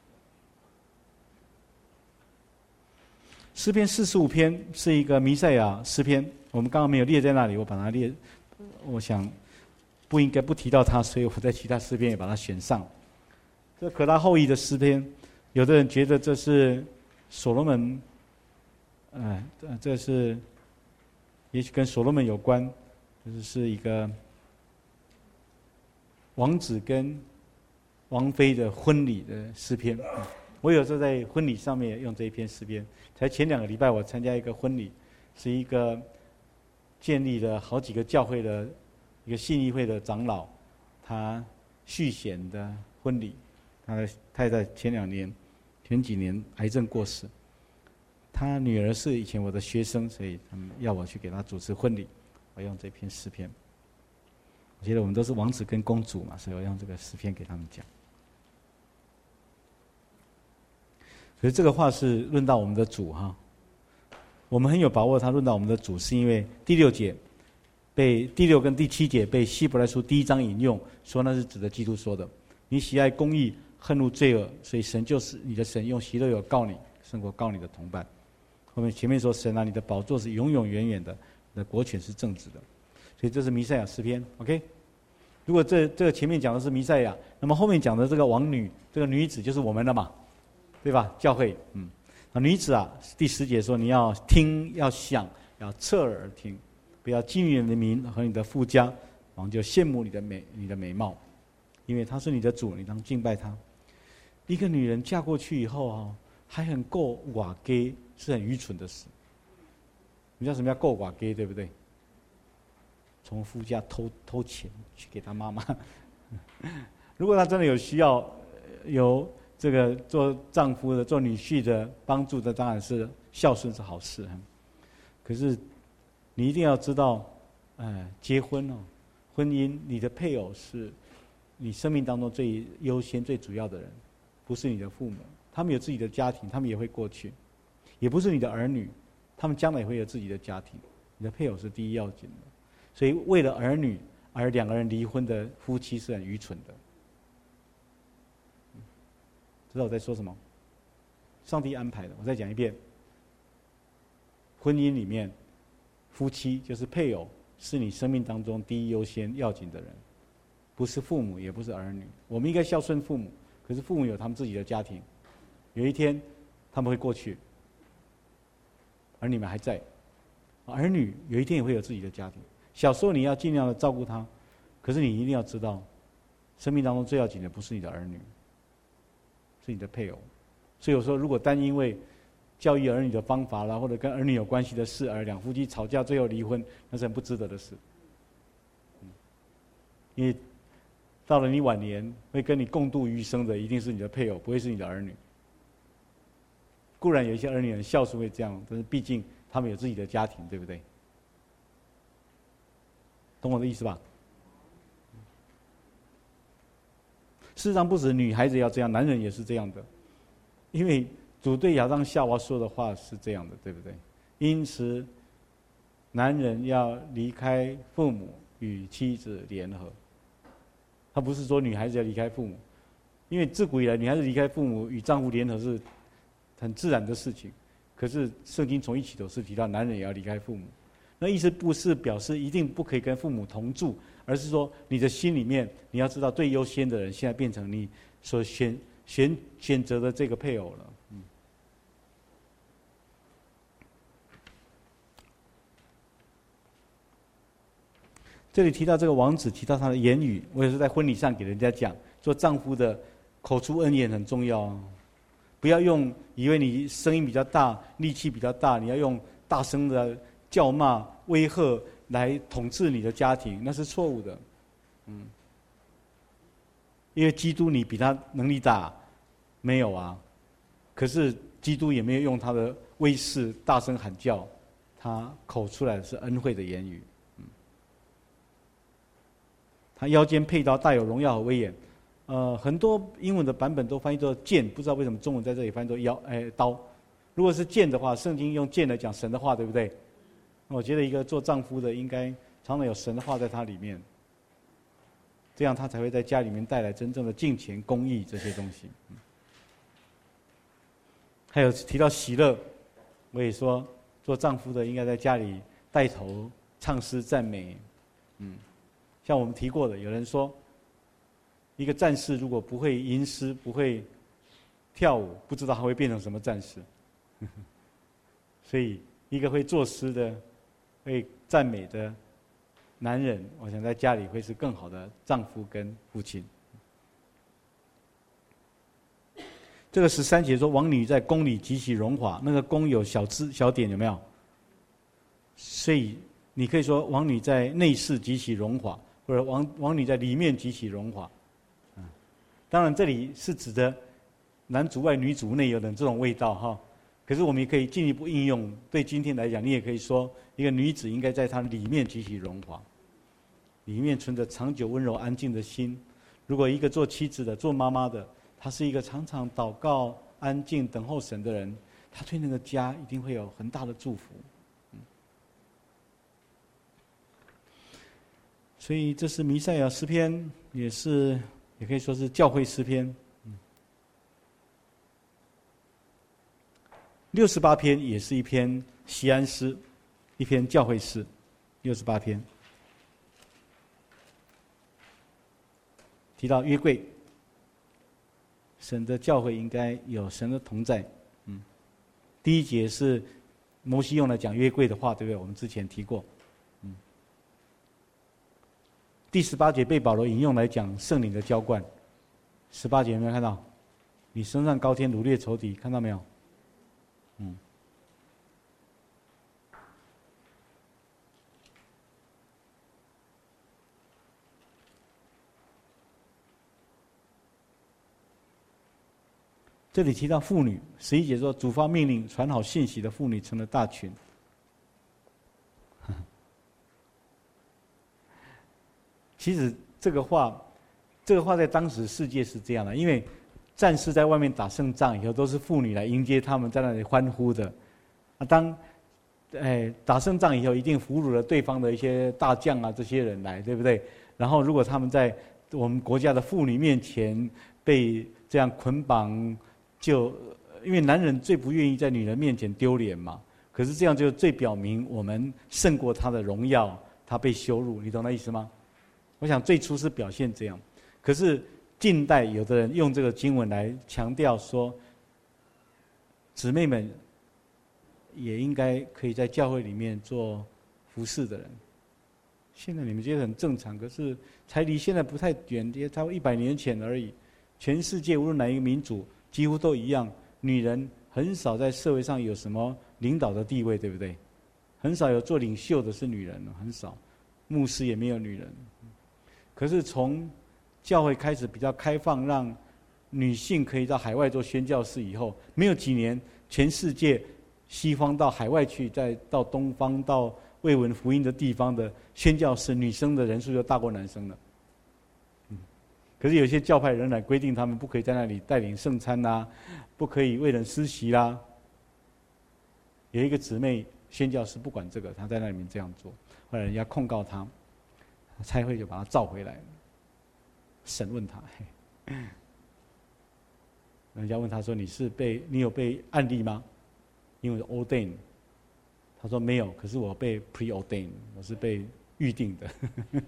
诗篇四十五篇是一个弥赛亚诗篇，我们刚刚没有列在那里，我把它列，我想不应该不提到它，所以我在其他诗篇也把它选上。这可拉后裔的诗篇，有的人觉得这是所罗门，呃，这是也许跟所罗门有关，就是是一个王子跟王妃的婚礼的诗篇。我有时候在婚礼上面用这一篇诗篇。才前两个礼拜，我参加一个婚礼，是一个建立了好几个教会的一个信义会的长老，他续弦的婚礼。他的太太前两年、前几年癌症过世，他女儿是以前我的学生，所以他们要我去给他主持婚礼，我用这篇诗篇。我觉得我们都是王子跟公主嘛，所以我用这个诗篇给他们讲。可是这个话是论到我们的主哈，我们很有把握，他论到我们的主，是因为第六节被第六跟第七节被希伯来书第一章引用，说那是指的基督说的。你喜爱公义，恨恶罪恶，所以神就是你的神，用喜乐油告你，胜过告你的同伴。后面前面说神啊，你的宝座是永永远远的，你的国权是正直的，所以这是弥赛亚诗篇。OK， 如果这这个前面讲的是弥赛亚，那么后面讲的这个王女，这个女子就是我们了嘛。对吧？教会，嗯，啊，女子啊，第十节说你要听，要想，要侧耳听，不要纪念你的名和你的富家，王就羡慕你的美，你的美貌，因为他是你的主，你当敬拜他。一个女人嫁过去以后啊，还很够瓦给，是很愚蠢的事。你知道什么叫够瓦给，对不对？从夫家偷偷钱去给他妈妈。如果他真的有需要，有。这个做丈夫的、做女婿的帮助的，当然是孝顺是好事。可是你一定要知道，呃，结婚哦，婚姻，你的配偶是你生命当中最优先、最主要的人，不是你的父母。他们有自己的家庭，他们也会过去；也不是你的儿女，他们将来也会有自己的家庭。你的配偶是第一要紧的。所以为了儿女而两个人离婚的夫妻是很愚蠢的。知道我在说什么？上帝安排的。我再讲一遍：婚姻里面，夫妻就是配偶，是你生命当中第一优先要紧的人，不是父母，也不是儿女。我们应该孝顺父母，可是父母有他们自己的家庭，有一天他们会过去，而你们还在。儿女有一天也会有自己的家庭。小时候你要尽量的照顾他，可是你一定要知道，生命当中最要紧的不是你的儿女。是你的配偶，所以有时候如果单因为教育儿女的方法啦，或者跟儿女有关系的事而两夫妻吵架，最后离婚，那是很不值得的事。嗯，因为到了你晚年会跟你共度余生的，一定是你的配偶，不会是你的儿女。固然有一些儿女很孝顺会这样，但是毕竟他们有自己的家庭，对不对？懂我的意思吧？事实上，不止女孩子要这样，男人也是这样的。因为主对亚当夏娃说的话是这样的，对不对？因此，男人要离开父母，与妻子联合。他不是说女孩子要离开父母，因为自古以来，女孩子离开父母与丈夫联合是很自然的事情。可是圣经从一起头是提到男人也要离开父母，那意思不是表示一定不可以跟父母同住。而是说，你的心里面，你要知道最优先的人，现在变成你所选选选择的这个配偶了。嗯。这里提到这个王子，提到他的言语，我也是在婚礼上给人家讲，做丈夫的口出恩言很重要，不要用以为你声音比较大、力气比较大，你要用大声的叫骂、威吓来统治你的家庭，那是错误的。嗯，因为基督你比他能力大，没有啊？可是基督也没有用他的威势大声喊叫，他口出来的是恩惠的言语。嗯，他腰间佩刀，大有荣耀和威严。呃，很多英文的版本都翻译作剑，不知道为什么中文在这里翻译作腰，哎，刀。如果是剑的话，圣经用剑来讲神的话，对不对？我觉得一个做丈夫的应该常常有神的话在他里面，这样他才会在家里面带来真正的敬虔、公义这些东西。嗯，还有提到喜乐，我也说，做丈夫的应该在家里带头唱诗赞美。嗯，像我们提过的，有人说，一个战士如果不会吟诗、不会跳舞，不知道他会变成什么战士。所以，一个会作诗的、会赞美的男人，我想在家里会是更好的丈夫跟父亲。这个十三节说，王女在宫里极其荣华，那个宫有小字小点，有没有？所以你可以说王女在内室极其荣华，或者王王女在里面极其荣华。嗯，当然这里是指的男主外女主内有的这种味道哈。可是我们也可以进一步应用，对今天来讲，你也可以说，一个女子应该在她里面极其荣华，里面存着长久温柔安静的心。如果一个做妻子的、做妈妈的，她是一个常常祷告、安静等候神的人，她对那个家一定会有很大的祝福。嗯，所以这是弥赛亚诗篇，也是也可以说是教会诗篇。六十八篇也是一篇锡安诗，一篇教会诗。六十八篇提到约柜，神的教会应该有神的同在。嗯，第一节是摩西用来讲约柜的话，对不对？我们之前提过。嗯，第十八节被保罗引用来讲圣灵的浇灌。十八节有没有看到？你升上高天，掳掠仇敌，看到没有？嗯，这里提到妇女，十一节说主发命令，传好信息的妇女成了大群。其实这个话，这个话在当时世界是这样的，因为战士在外面打胜仗以后，都是妇女来迎接他们，在那里欢呼的。啊，当，哎，打胜仗以后，一定俘虏了对方的一些大将啊，这些人来，对不对？然后，如果他们在我们国家的妇女面前被这样捆绑，就因为男人最不愿意在女人面前丢脸嘛。可是这样就最表明我们胜过他的荣耀，他被羞辱，你懂那意思吗？我想最初是表现这样，可是近代有的人用这个经文来强调说，姊妹们也应该可以在教会里面做服侍的人。现在你们觉得很正常，可是才离现在不太远，也差不多一百年前而已。全世界无论哪一个民族，几乎都一样，女人很少在社会上有什么领导的地位，对不对？很少有做领袖的是女人，很少，牧师也没有女人。可是从教会开始比较开放，让女性可以到海外做宣教士以后，没有几年，全世界西方到海外去，再到东方到未闻福音的地方的宣教士，女生的人数就大过男生了。嗯，可是有些教派仍然规定他们不可以在那里带领圣餐啦，不可以为人施洗啦。有一个姊妹宣教士不管这个，她在那里面这样做，后来人家控告她，差会就把她召回来了。审问他，人家问他说：“你是被你有被案例吗？”因为 ordain， 他说没有，可是我被 preordain， 我是被预定的。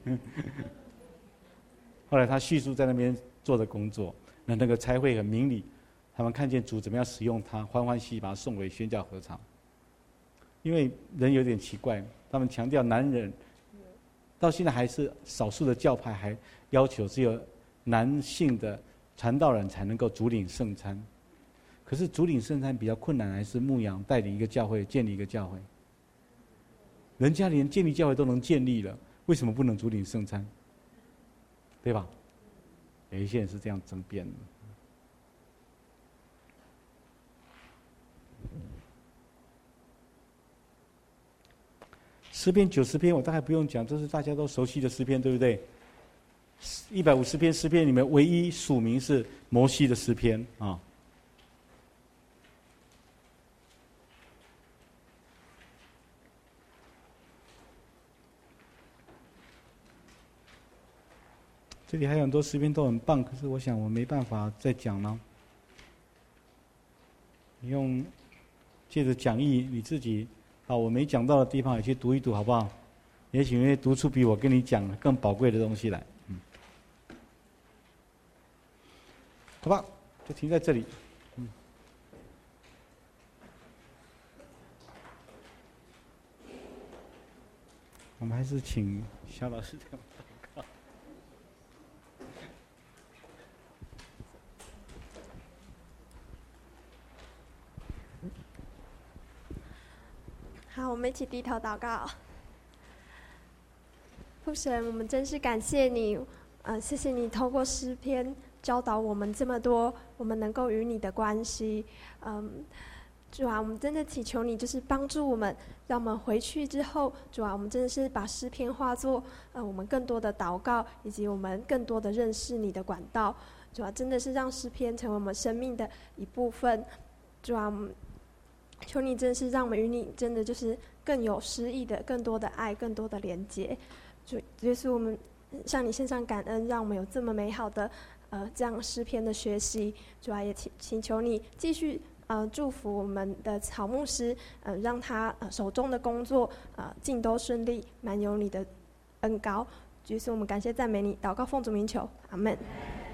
后来他叙述在那边做的工作，那那个差会很明理，他们看见主怎么样使用他，欢欢喜喜把他送回宣教合场。因为人有点奇怪，他们强调男人，到现在还是少数的教派还要求只有男性的传道人才能够主领圣餐。可是主领圣餐比较困难，还是牧养带领一个教会，建立一个教会？ 人家连建立教会都能建立了，为什么不能主领圣餐？对吧？有一些人是这样争辩的。诗篇九十篇我大概不用讲，这是大家都熟悉的诗篇，对不对？一百五十篇诗篇里面唯一署名是摩西的诗篇啊。这里还有很多诗篇都很棒，可是我想我没办法再讲了。你用借着讲义你自己把我没讲到的地方也去读一读，好不好？也许你会读出比我跟你讲更宝贵的东西来。嗯，好吧，就停在这里。嗯，我们还是请肖老师这样祷告。 好，我们一起低头祷告。父神，我们真是感谢你，呃，谢谢你透过诗篇教导我们这么多，我们能够与你的关系。嗯，主啊，我们真的祈求你，就是帮助我们，让我们回去之后，主啊，我们真的是把诗篇化作呃我们更多的祷告，以及我们更多的认识你的管道。主啊，真的是让诗篇成为我们生命的一部分。主啊，求你真是让我们与你真的就是更有诗意的、更多的爱、更多的连结。主耶稣，我们向你献上感恩，让我们有这么美好的呃这样诗篇的学习。主啊，也请请求你继续呃祝福我们的曹牧师，呃让他呃手中的工作呃尽都顺利，满有你的恩膏。主耶稣，我们感谢赞美你，祷告奉主名求，阿们。